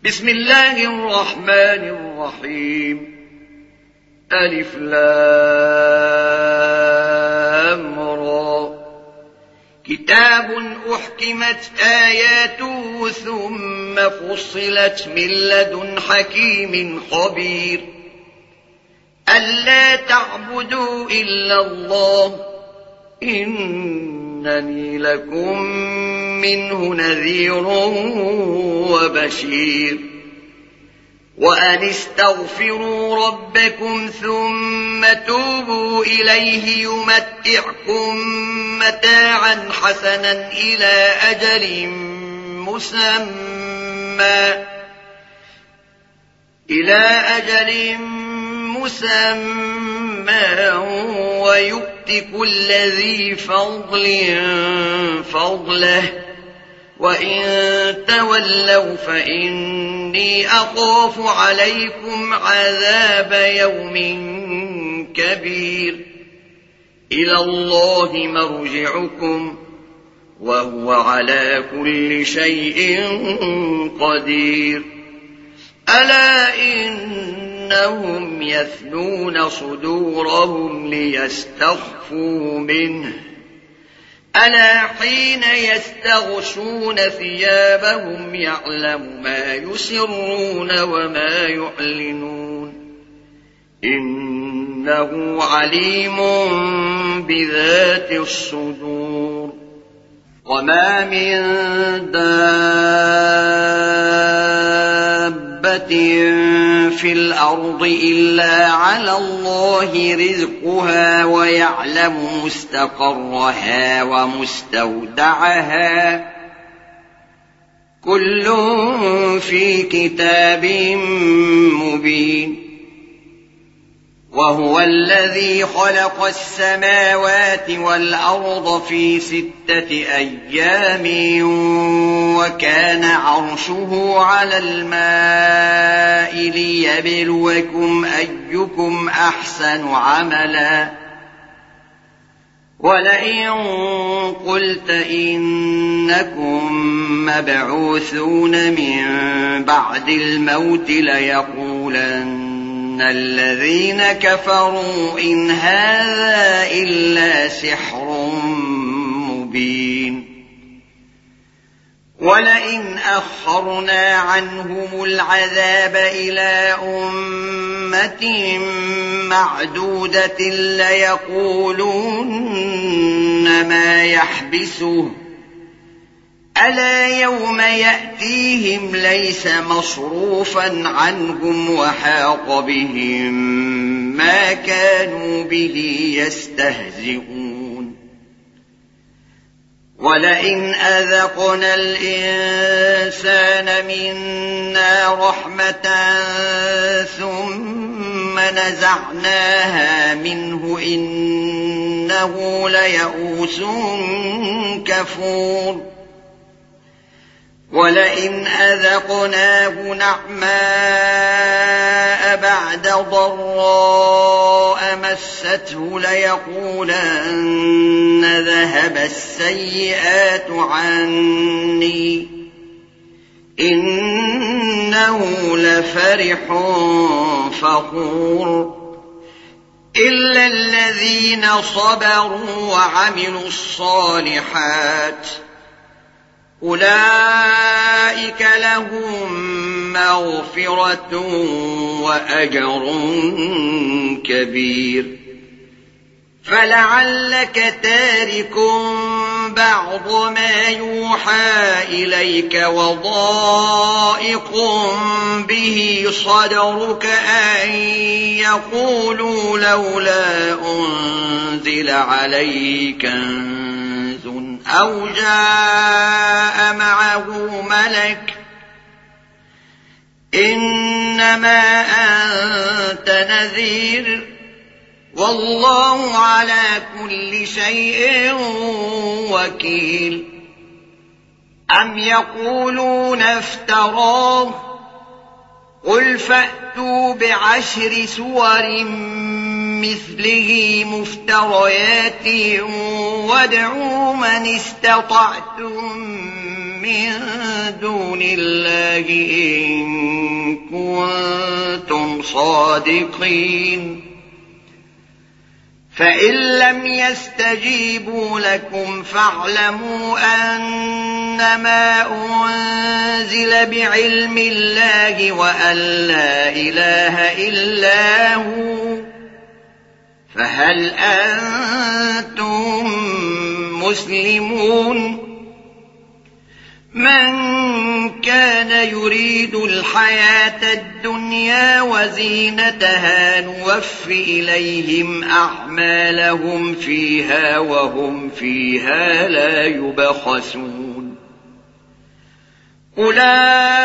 بسم الله الرحمن الرحيم. ألف لام را. كتاب أحكمت آياته ثم فصلت من لدن حكيم خبير. ألا تعبدوا إلا الله إنني لكم منه نذير وبشير. وأن استغفروا ربكم ثم توبوا إليه يمتعكم متاعا حسنا إلى أجل مسمى ويؤت كل ذي فضل فضله. وإن تولوا فإني أخاف عليكم عذاب يوم كبير. إلى الله مرجعكم وهو على كل شيء قدير. ألا إنهم يثنون صدورهم ليستخفوا منه. ألا حين يستغشون ثيابهم يعلم ما يسرون وما يعلنون إنه عليم بذات الصدور. وما من دابة في الأرض إلا على الله رزقها ويعلم مستقرها ومستودعها كل في كتاب مبين. وهو الذي خلق السماوات والأرض في 6 أيام وكان عرشه على الماء ليبلوكم أيكم أحسن عملا. ولئن قلت إنكم مبعوثون من بعد الموت ليقولن الذين كفروا إن هذا إلا سحر مبين. ولئن أخرنا عنهم العذاب إلى أمة معدودة ليقولون ما يحبسه. ألا يوم يأتيهم ليس مصروفا عنهم وحاق بهم ما كانوا به يستهزئون. ولئن أذقنا الإنسان منا رحمة ثم نزعناها منه إنه ليئوس كفور. ولئن أذقناه نعماء بعد ضراء مسته ليقولن ذهب السيئات عني إنه لفرح فخور. إلا الذين صبروا وعملوا الصالحات أولئك لهم مغفرة وأجر كبير. فلعلك تارك بعض ما يوحى إليك وضائق به صدرك أن يقولوا لولا أنزل عليه كنز أو جاء معه ملك إنما أنت نذير والله على كل شيء وكيل. أم يقولون افتراه قل فأتوا ب10 سور مثله مفتريات وادعوا من استطعتم من دون الله إن صادقين فإن لم يستجيبوا لكم فاعلموا أنما أنزل بعلم الله وأن لا إله إلا هو فهل أنتم مسلمون من كان يريد الحياة الدنيا وزينتها نوف إليهم أعمالهم فيها وهم فيها لا يبخسون أولئك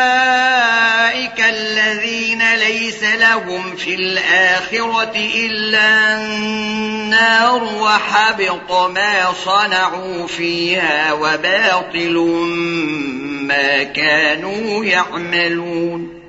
الذين ليس لهم في الآخرة إلا النار وحبط ما صنعوا فيها وباطل ما كانوا يعملون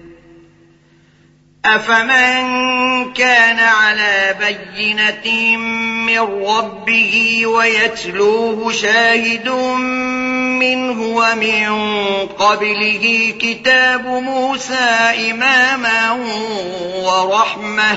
أفمن كان على بينة من ربه ويتلوه شاهد منه ومن قبله كتاب موسى إماما ورحمة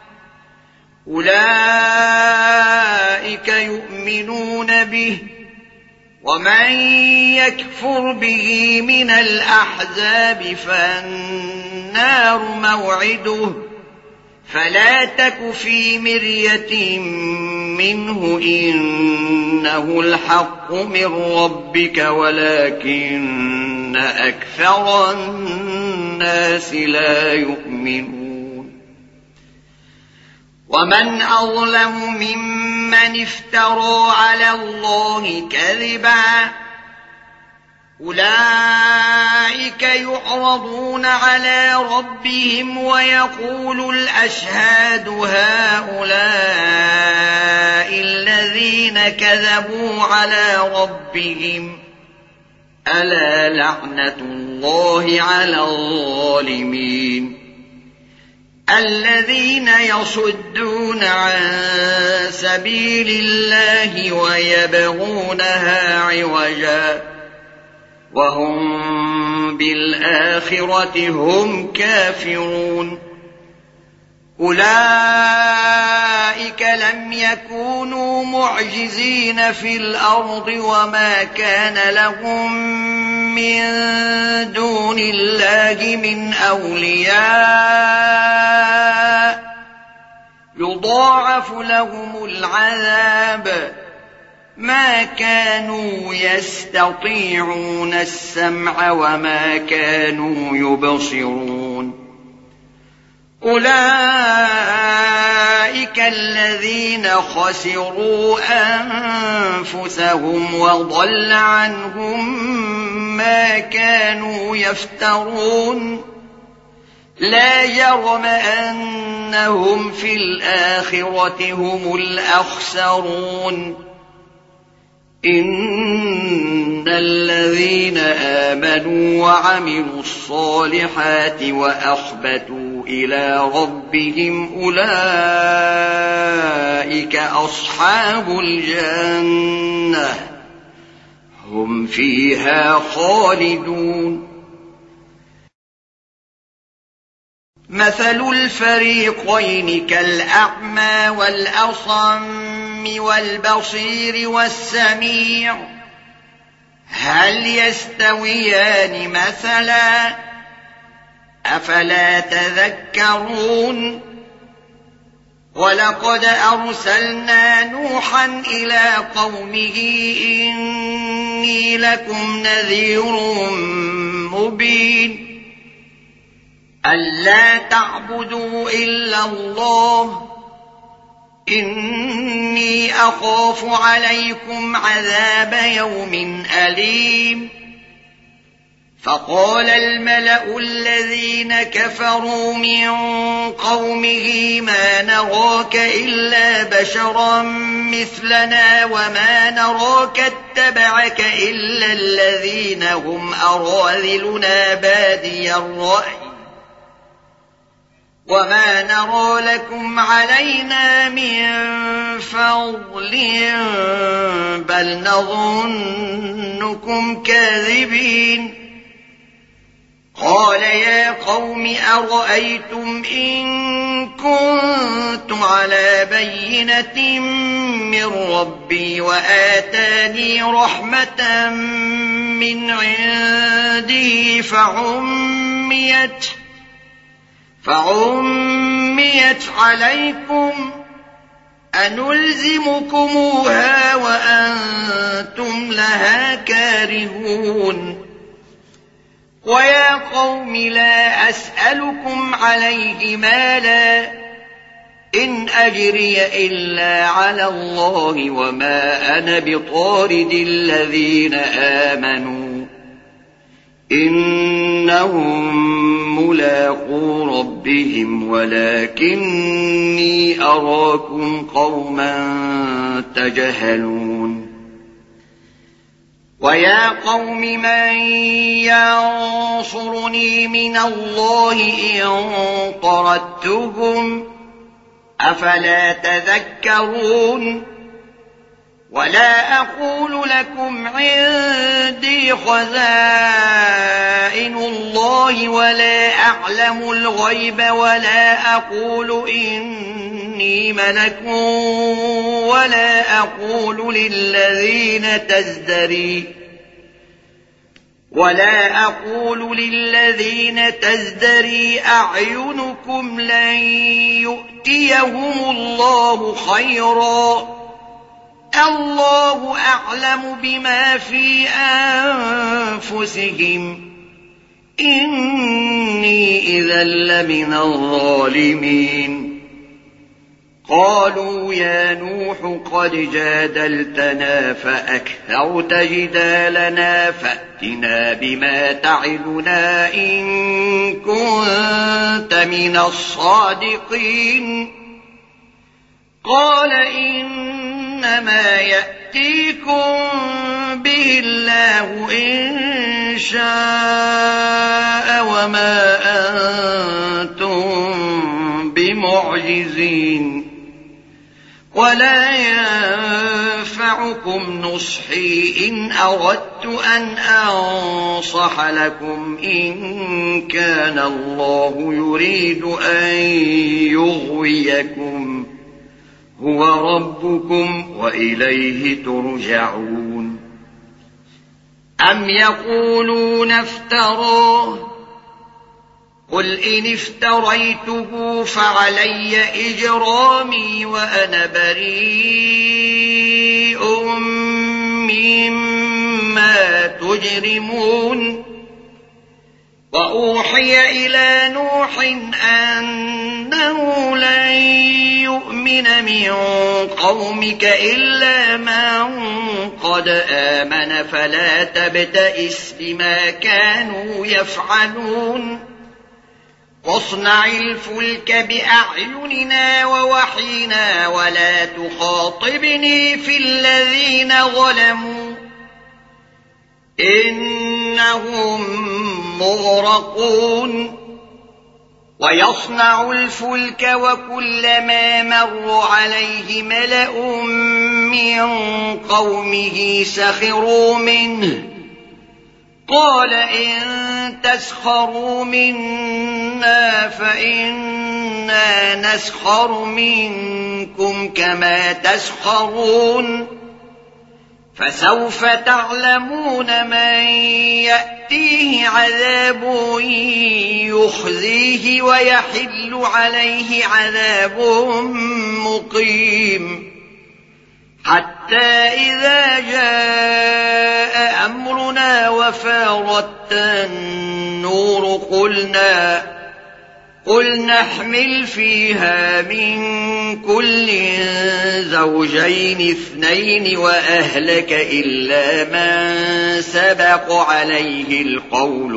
أولئك يؤمنون به ومن يكفر به من الأحزاب فالنار موعده فلا تك في مرية منه إنه الحق من ربك ولكن أكثر الناس لا يؤمنون ومن أظلم ممن افترى على الله كذبا أولئك يعرضون على ربهم ويقول الأشهاد هؤلاء الذين كذبوا على ربهم ألا لعنة الله على الظالمين الذين يصدون عن سبيل الله ويبغونها عوجا وهم بالآخرة هم كافرون أولئك لم يكونوا معجزين في الأرض وما كان لهم من دون الله من أولياء يضاعف لهم العذاب ما كانوا يستطيعون السمع وما كانوا يبصرون أولئك الذين خسروا أنفسهم وضل عنهم ما كانوا يفترون لا جرم أنهم في الآخرة هم الأخسرون إن الذين آمنوا وعملوا الصالحات وأخبتوا إلى ربهم أولئك أصحاب الجنة هم فيها خالدون مثل الفريقين كالأعمى والأصم والبصير والسميع هل يستويان مثلا أفلا تذكرون ولقد أرسلنا نوحا إلى قومه إني لكم نذير مبين ألا تعبدوا إلا الله إني أخاف عليكم عذاب يوم أليم فقال الملأ الذين كفروا من قومه ما نراك إلا بشرا مثلنا وما نراك اتبعك إلا الذين هم أراذلنا بادي الرأي وما نرى لكم علينا من فضل بل نظنكم كاذبين قال يا قوم أرأيتم إن كنت على بينة من ربي وآتاني رحمة من عنده فعميت عليكم أنلزمكموها وأنتم لها كارهون ويا قوم لا أسألكم عليه مالا إن أجري إلا على الله وما أنا بطارد الذين آمنوا إنهم ملاقو ربهم ولكني أراكم قوما تجهلون ويا قوم من ينصرني من الله إن طردتهم أفلا تذكرون ولا أقول لكم عندي خزائن الله ولا أعلم الغيب ولا أقول إني ملك ولا أقول للذين تزدري أعينكم لن يؤتيهم الله خيرا الله أعلم بما في أنفسهم إني إذا لمن الظالمين قالوا يا نوح قد جادلتنا فأكثرت جدالنا فأتنا بما تعدنا إن كنت من الصادقين قال إنما يأتيكم به الله إن شاء وما أنتم بمعجزين ولا ينفعكم نصحي إن أردت أن أنصح لكم إن كان الله يريد أن يغويكم هو ربكم وإليه ترجعون أم يقولون افتراه قل إن افتريته فعلي إجرامي وأنا بريء مما تجرمون وأوحي إلى نوح أنه لن يؤمن من قومك إلا من قد آمن فلا تبتئس بما كانوا يفعلون واصنع الفلك بأعيننا ووحينا ولا تخاطبني في الذين ظلموا إنهم مغرقون ويصنع الفلك وكلما مر عليه ملأ من قومه سخروا منه قال إن تسخروا منا فإنا نسخر منكم كما تسخرون فسوف تعلمون من يأتيه عذاب يخزيه ويحل عليه عذاب مقيم حتى إذا جاء أمرنا وفارت النور قل نحمل فيها من كل زوجين اثنين وأهلك إلا من سبق عليه القول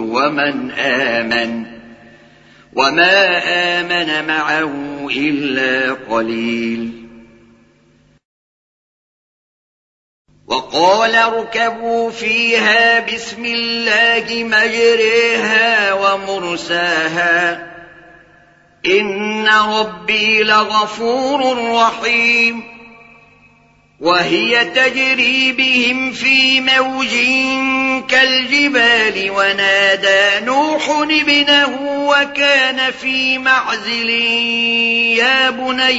وما آمن معه إلا قليل وقال اركبوا فيها بسم الله مجريها ومرساها إن ربي لغفور رحيم وهي تجري بهم في موج كالجبال ونادى نوح ابنه وكان في معزل يا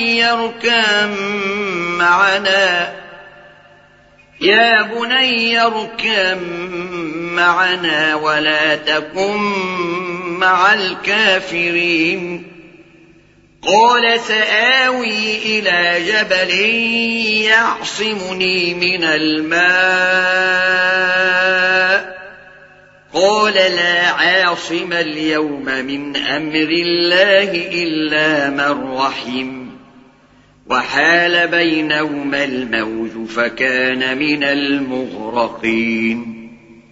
بني اركب معنا ولا تكن مع الكافرين قال سآوي إلى جبل يعصمني من الماء قال لا عاصم اليوم من أمر الله إلا من رحم وحال بينهما الموج فكان من المغرقين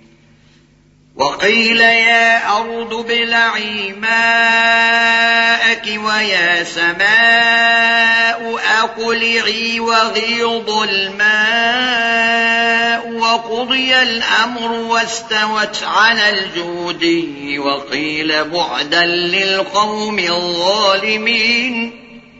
وقيل يا أرض ابلعي ماءك ويا سماء أقلعي وغيض الماء وقضي الأمر واستوت على الجودي وقيل بعدا للقوم الظالمين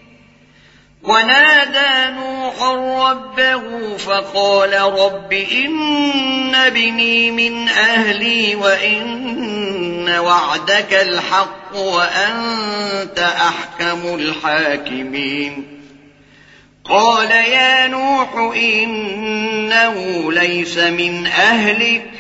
ونادى نوح ربه فقال رب إن ابني من أهلي وإن وعدك الحق وأنت أحكم الحاكمين قال يا نوح إنه ليس من أهلك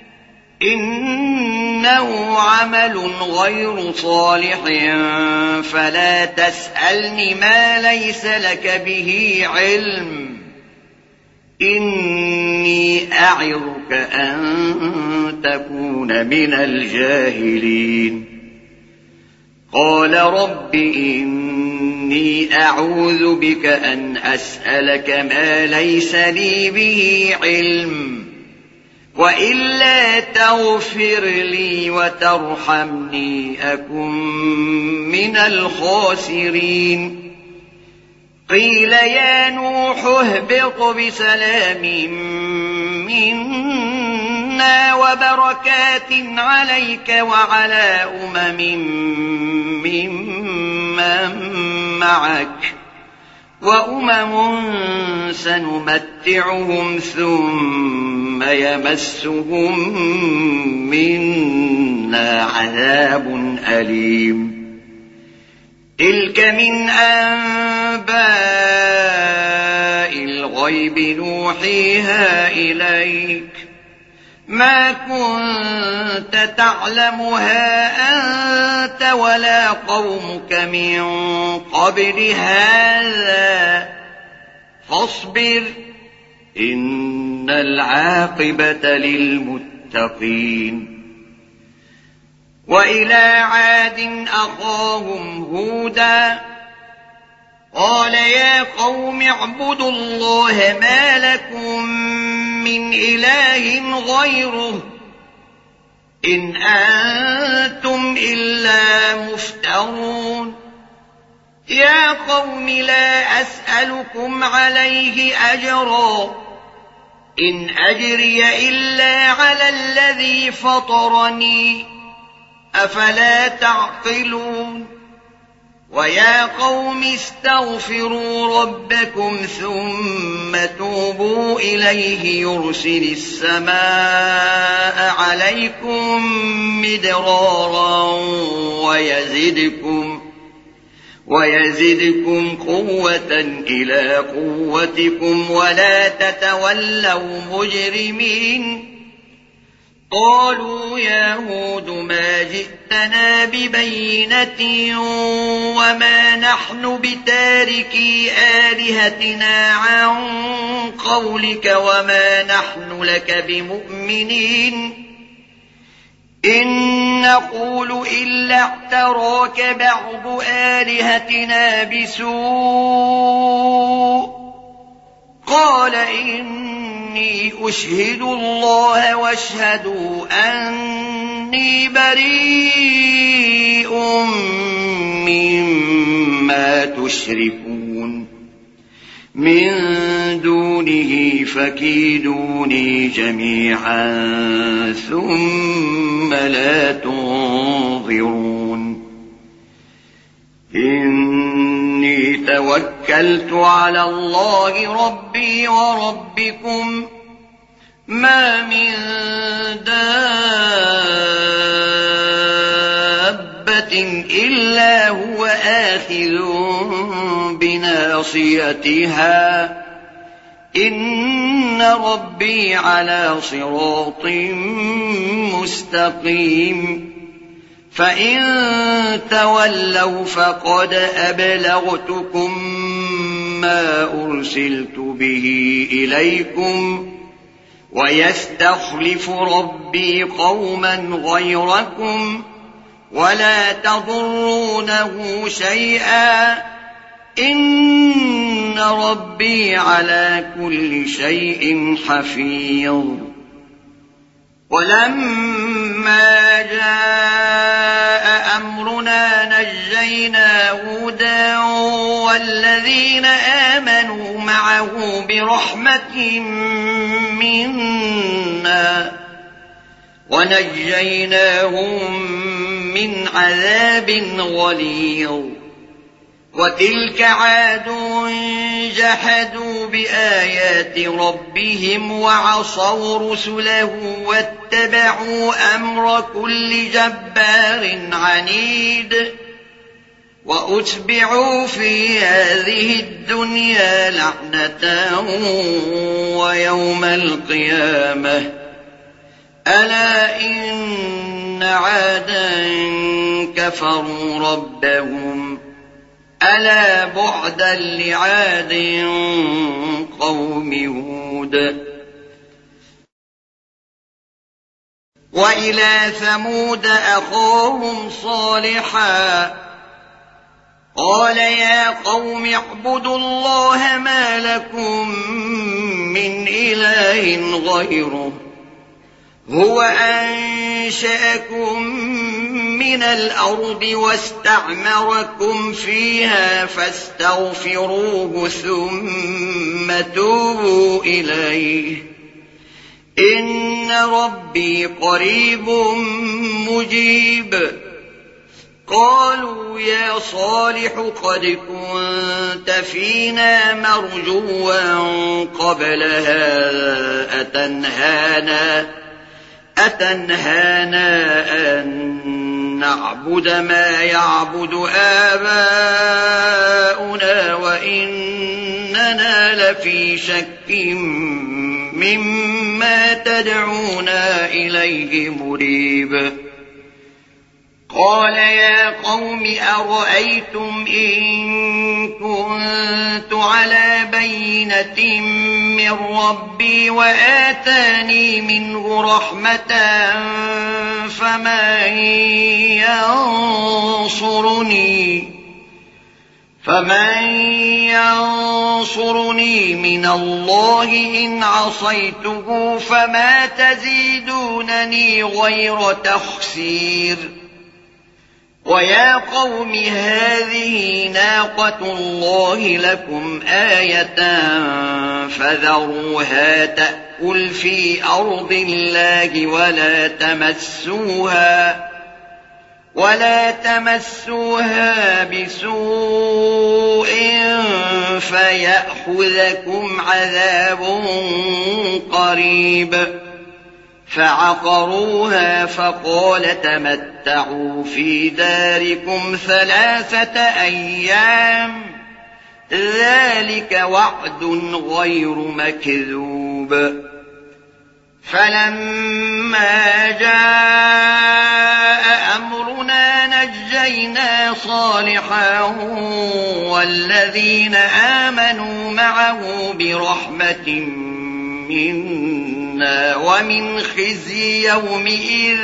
إنه عمل غير صالح فلا تسألني ما ليس لك به علم إني أعظك أن تكون من الجاهلين قال رب إني أعوذ بك أن أسألك ما ليس لي به علم وإلا تغفر لي وترحمني أكن من الخاسرين قيل يا نوح اهبط بسلام منا وبركات عليك وعلى ممن معك سنمتعهم ثم يمسهم منا عذاب أليم تلك من أنباء الغيب نوحيها إليك ما كنت تعلمها أنت ولا قومك من قبل هذا فاصبر إن العاقبة للمتقين وإلى عاد أخاهم هودا قال يا قوم اعبدوا الله ما لكم من إله غيره إن أنتم إلا مفترون يا قوم لا أسألكم عليه أجرا إن أجري إلا على الذي فطرني أفلا تعقلون ويا قوم استغفروا ربكم ثم توبوا إليه يرسل السماء عليكم مدرارا ويزدكم قوة إلى قوتكم ولا تتولوا مجرمين قالوا يا هود ما جئتنا ببينة وما نحن بتاركي آلهتنا عن قولك وما نحن لك بمؤمنين إن نقول إلا اعتراك بعض آلهتنا بسوء قال إني أشهد الله واشهدوا أني بريء مما تشركون من دونه فكيدوني جميعا ثم لا تنظرون إني توكلت على الله ربي وربكم ما من دابة إلا هو آخذ بناصيتها إن ربي على صراط مستقيم فإن تولوا فقد أبلغتكم ما أرسلت به إليكم ويستخلف ربي قوما غيركم ولا تضرونه شيئا إن ربي على كل شيء حفيظ. ولما جاء أمرنا نجينا هودا والذين آمنوا معه برحمة منا ونجيناهم من عذاب غليظ. وتلك عاد جحدوا بآيات ربهم وعصوا رسله واتبعوا أمر كل جبار عنيد وأتبعوا في هذه الدنيا لعنة ويوم القيامة ألا إن عادا كفروا ربهم ألا بعدا لعاد قوم هود. وإلى ثمود أخاهم صالحا قال يا قوم اعبدوا الله ما لكم من إله غيره هو أنشأكم من الأرض واستعمركم فيها فاستغفروه ثم توبوا إليه إن ربي قريب مجيب. قالوا يا صالح قد كنت فينا مرجوا قبل هذا أتنهانا أن نعبد ما يعبد آباؤنا وإننا لفي شك مما تدعونا إليه مريب. قال يا قوم أرأيتم إن كنت على بينة من ربي وآتاني منه رحمة فمن ينصرني من الله إن عصيته فما تزيدونني غير تخسير. ويا قوم هذه ناقة الله لكم آية فذروها تأكل في أرض الله ولا تمسوها بسوء فيأخذكم عذاب قريب. فعقروها فقال تمتعوا في داركم 3 أيام ذلك وعد غير مكذوب. فلما جاء أمرنا نجينا صالحا والذين آمنوا معه برحمة منا ومن خزي يومئذ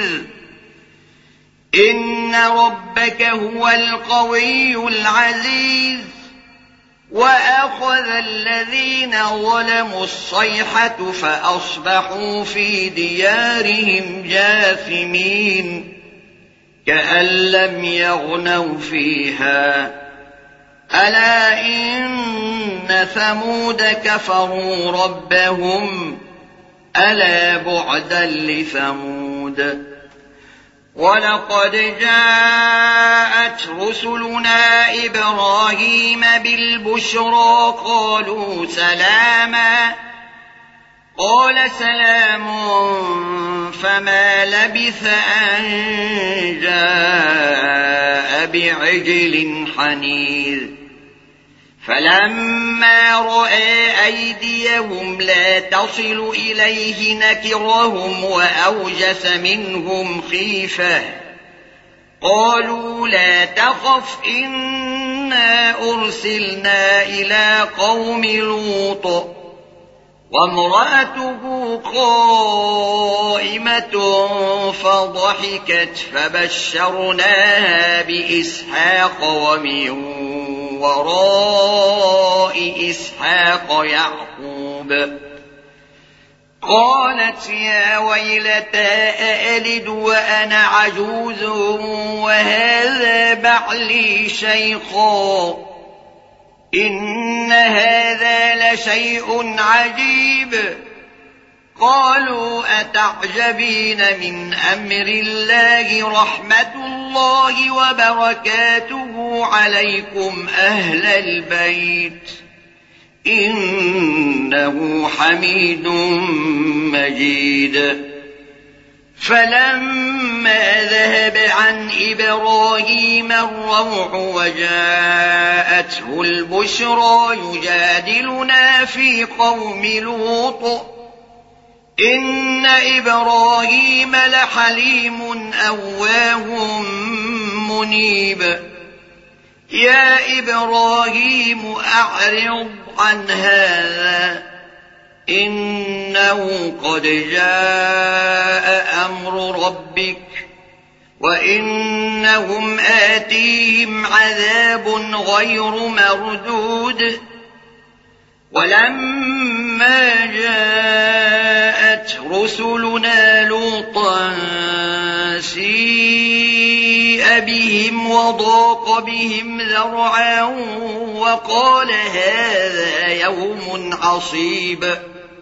إن ربك هو القوي العزيز. وأخذ الذين ظلموا الصيحة فأصبحوا في ديارهم جاثمين كأن لم يغنوا فيها ألا إن ثمود كفروا ربهم ألا بعدا لثمود. ولقد جاءت جاءت رسلنا إبراهيم بالبشرى قالوا سلاما قال سلام فما لبث أن جاء بعجل حنيذ فلما رأى أيديهم لا تصل إليه نكرهم وأوجس منهم خيفة قالوا لا تخف إنا أرسلنا إلى قوم لوط وامرأته قائمة فضحكت فبشرناها بإسحاق ومن وراء إسحاق يعقوب قالت يا ويلتى أألد وأنا عجوز وهذا بعلي شيخا إن هذا لشيء عجيب قالوا أتعجبين من أمر الله رحمة الله وبركاته عليكم أهل البيت إنه حميد مجيد فلما ذهب عن إبراهيم الروع وجاءته البشرى يجادلنا في قوم لوط إن إبراهيم لحليم أواه منيب يا إبراهيم أعرض عن هذا إنه قد جاء أمر ربك وإنهم آتيهم عذاب غير مردود ولما جاءت رسلنا لوطا سيء بهم وضاق بهم ذرعا وقال هذا يوم عصيب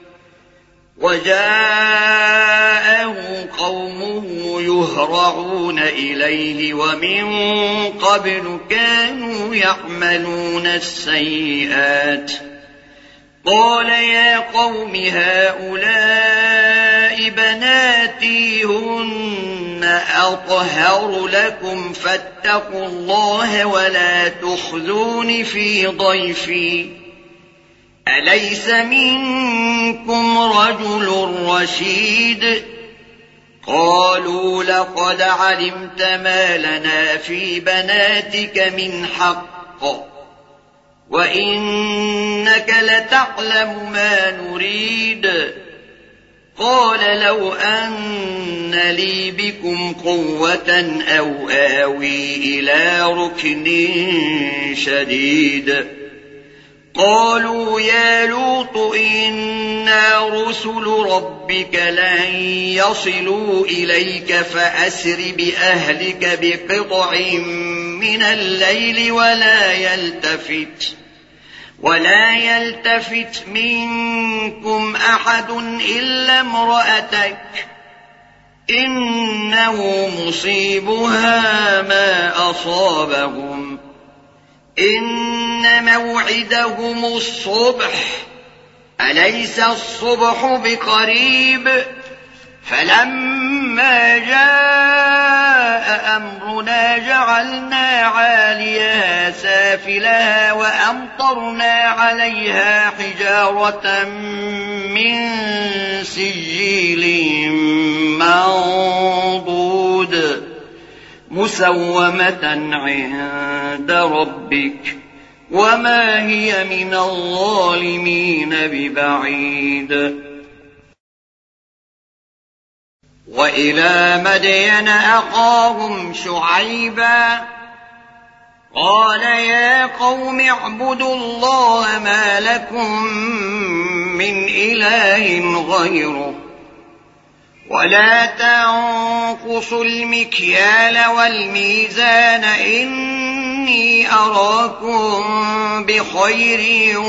وجاءه قومه يهرعون إليه ومن قبل كانوا يعملون السيئات قال يا قوم هؤلاء بناتي هن أطهر لكم فاتقوا الله ولا تخزون في ضيفي أليس منكم رجل رشيد قالوا لقد علمت ما لنا في بناتك من حق وإنك لتعلم ما نريد قال لو أن لي بكم قوة أو آوي إلى ركن شديد قالوا يا لوط إنا رسل ربك لن يصلوا إليك فأسر بأهلك بقطع من الليل ولا يلتفت منكم أحد إلا امرأتك إنه مصيبها ما أصابهم إن موعدهم الصبح أليس الصبح بقريب فلما جاء أمرنا جعلنا عاليها سافلها وأمطرنا عليها حجارة من سجيل منضود مسومة عند ربك وما هي من الظالمين ببعيد وإلى مدين أخاهم شعيبا قال يا قوم اعبدوا الله ما لكم من إله غيره ولا تنقصوا المكيال والميزان إني أراكم بخير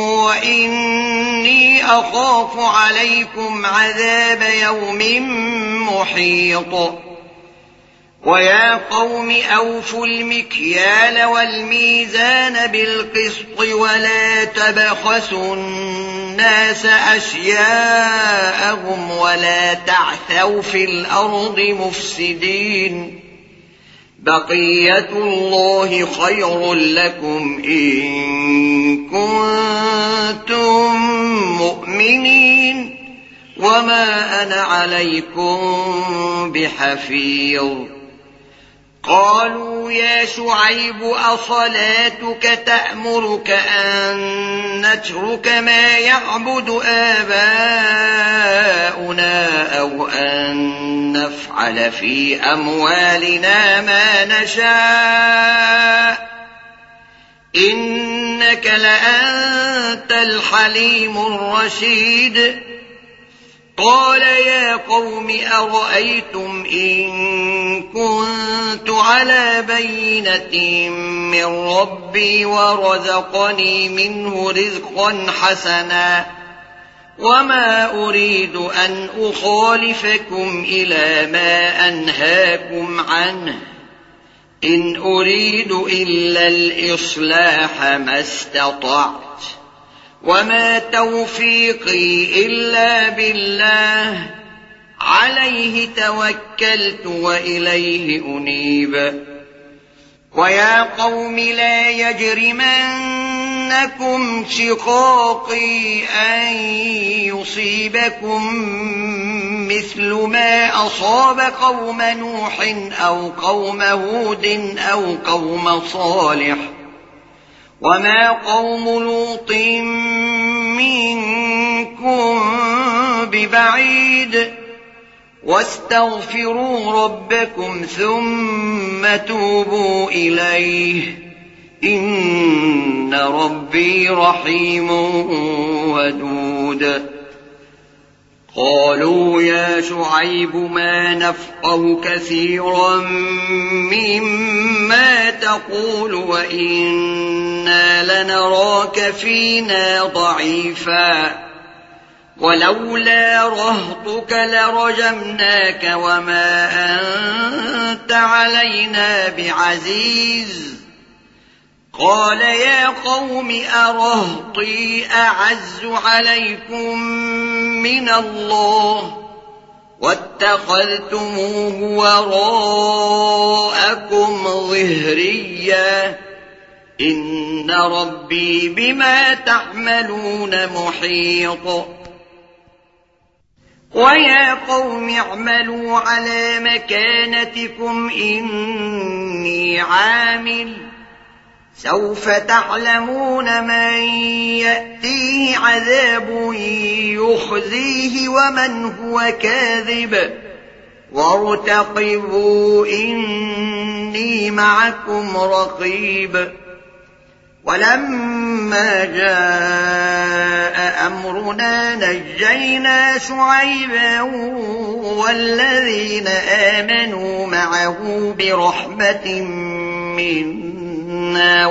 وإني أخاف عليكم عذاب يوم محيط ويا قوم أوفوا المكيال والميزان بالقسط ولا تبخسوا الناس أشياءهم ولا تعثوا في الأرض مفسدين بقية الله خير لكم إن كنتم مؤمنين وما أنا عليكم بحفيظ قالوا يا شعيب أصلاتك تأمرك أن نترك ما يعبد آباؤنا أو أن نفعل في أموالنا ما نشاء إنك لأنت الحليم الرشيد قال يا قوم أرأيتم إن كنت على بينة من ربي ورزقني منه رزقا حسنا وما أريد أن أخالفكم إلى ما أنهاكم عنه إن أريد إلا الإصلاح ما استطعت وما توفيقي إلا بالله عليه توكلت وإليه أنيب ويا قوم لا يجرمنكم شقاقي أن يصيبكم مثل ما أصاب قوم نوح أو قوم هود أو قوم صالح وما قوم لوط منكم ببعيد واستغفروا ربكم ثم توبوا إليه إن ربي رحيم ودود قالوا يا شعيب ما نفقه كثيرا مما تقول وإنا لنراك فينا ضعيفا ولولا رهطك لرجمناك وما أنت علينا بعزيز قال يا قوم أرهطي أعز عليكم من الله واتخذتموه وراءكم ظهريا إن ربي بما تعملون محيط ويا قوم اعملوا على مكانتكم إني عامل سوف تعلمون من يأتيه عذاب يخزيه ومن هو كاذب وارتقبوا إني معكم رقيب ولما جاء أمرنا نجينا شعيبا والذين آمنوا معه برحمة منا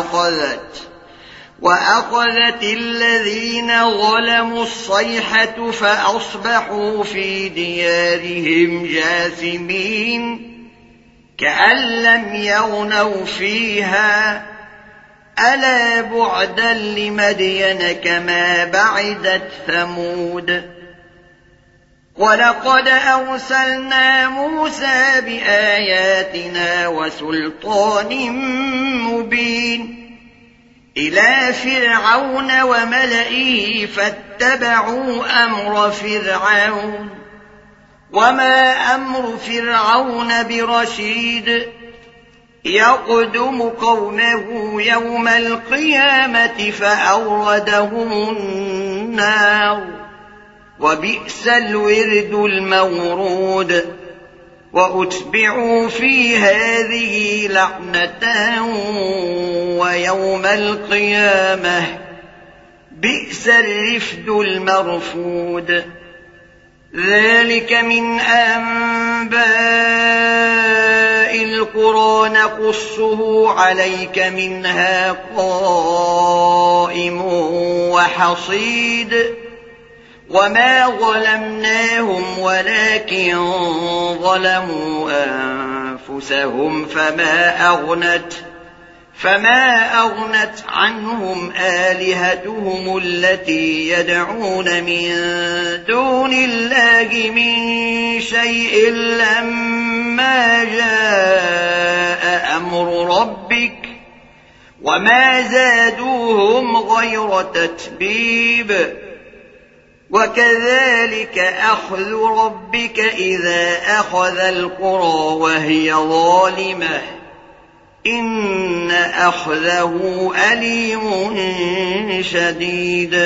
وأخذت الذين ظلموا الصيحة فأصبحوا في ديارهم جاثمين كأن لم يغنوا فيها ألا بعدا لمدين كما بعدت ثمود ولقد أرسلنا موسى بآياتنا وسلطان مبين إلى فرعون وملئه فاتبعوا أمر فرعون وما أمر فرعون برشيد يقدم قومه يوم القيامة فأوردهم النار وبئس الورد المورود وأتبعوا في هذه لعنة ويوم القيامة بئس الرفد المرفود ذلك من أنباء القرى نقصه عليك منها قائم وحصيد وما ظلمناهم ولكن ظلموا أنفسهم فما أغنت عنهم آلهتهم التي يدعون من دون الله من شيء لما جاء أمر ربك وما زادوهم غير تتبيب وكذلك أخذ ربك إذا أخذ القرى وهي ظالمة إن أخذه أليم شديد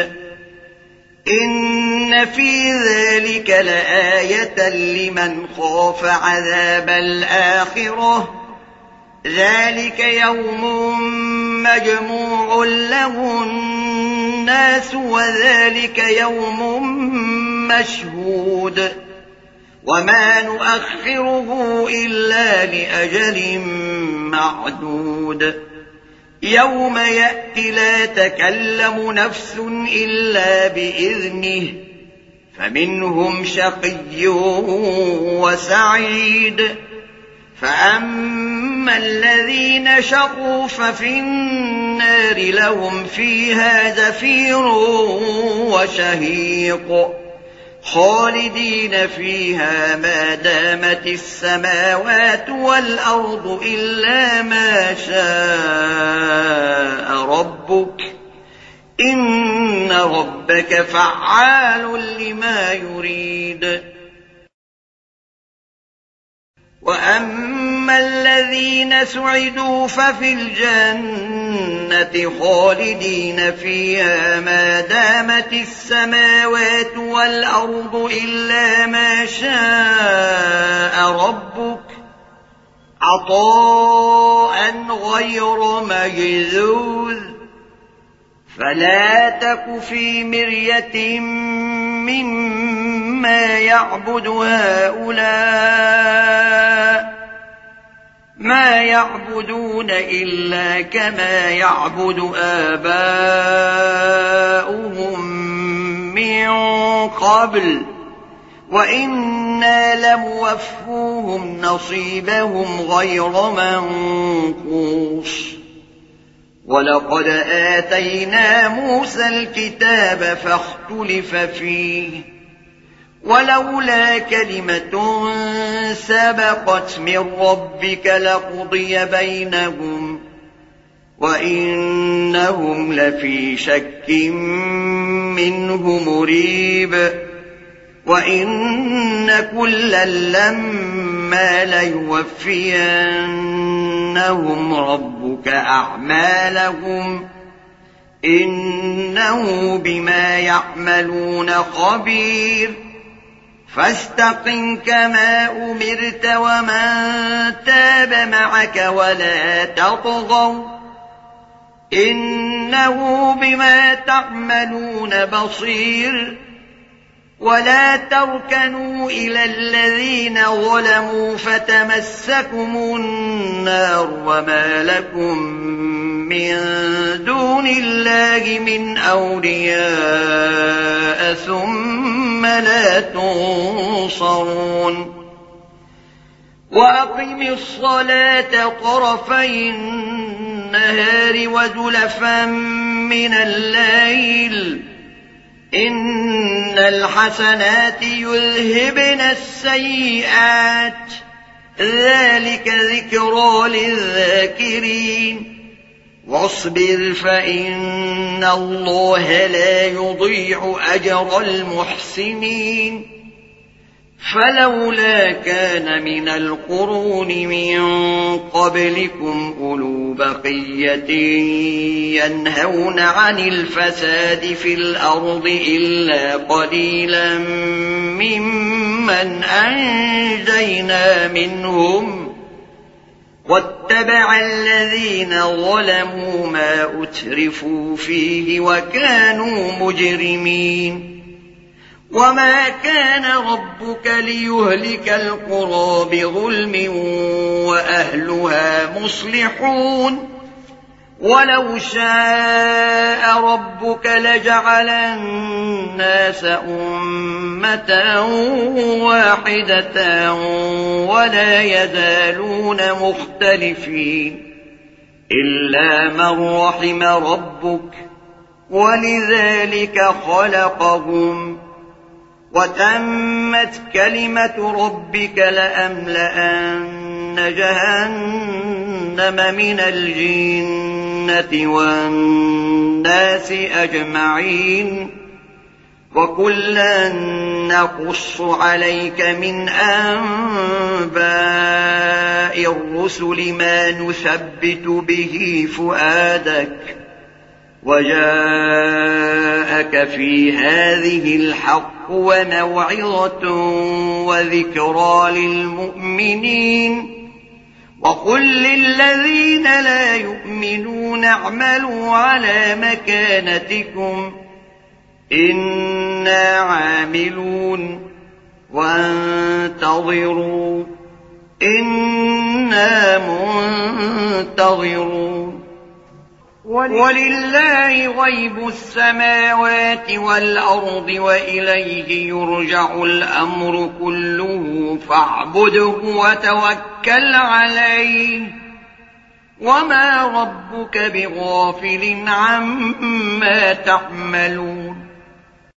إن في ذلك لآية لمن خاف عذاب الآخرة ذلك يوم مجموع له الناس وذلك يوم مشهود وما نؤخره إلا لأجل معدود يوم يأتي لا تكلم نفس إلا بإذنه فمنهم شقي وسعيد فأما الذين شقوا ففي النار لهم فيها زفير وشهيق خالدين فيها ما دامت السماوات والأرض إلا ما شاء ربك إن ربك فعال لما يريد وأما الذين سعدوا ففي الجنة خالدين فيها ما دامت السماوات والأرض إلا ما شاء ربك عطاء غير مجذوذ فلا تك في مرية مما يعبد هؤلاء ما يعبدون إلا كما يعبد آباؤهم من قبل وإنا لموفوهم نصيبهم غير منقوص ولقد آتينا موسى الكتاب فاختلف فيه ولولا كلمة سبقت من ربك لقضي بينهم وإنهم لفي شك منه مريب وإن كلا لما ليوفينهم ربك أعمالهم إنه بما يعملون خبير فاستقم كما أمرت ومن تاب معك ولا تطغوا إنه بما تعملون بصير ولا تركنوا إلى الذين ظلموا فتمسكم النار وما لكم من دون الله من أولياء ثم لا تنصرون وأقم الصلاة طرفي النهار وزلفا من الليل إن الحسنات يذهبن السيئات ذلك ذكرى للذاكرين واصبر فإن الله لا يضيع أجر المحسنين فلولا كان من القرون من قبلكم أولو بقية ينهون عن الفساد في الأرض إلا قليلا ممن أنجينا منهم واتبع الذين ظلموا ما أترفوا فيه وكانوا مجرمين وما كان ربك ليهلك القرى بظلم وأهلها مصلحون ولو شاء ربك لجعل الناس أمة واحدة ولا يزالون مختلفين إلا من رحم ربك ولذلك خلقهم وتمت كلمة ربك لأملأن جهنم من الجنة والناس أجمعين وكلا نقص عليك من أنباء الرسل ما نثبت به فؤادك وجاءك في هذه الحق وموعظة وذكرى للمؤمنين وقل للذين لا يؤمنون اعملوا على مكانتكم إنا عاملون وانتظروا إنا منتظرون ولله غيب السماوات والأرض وإليه يرجع الأمر كله فاعبده وتوكل عليه وما ربك بغافل عما تعملون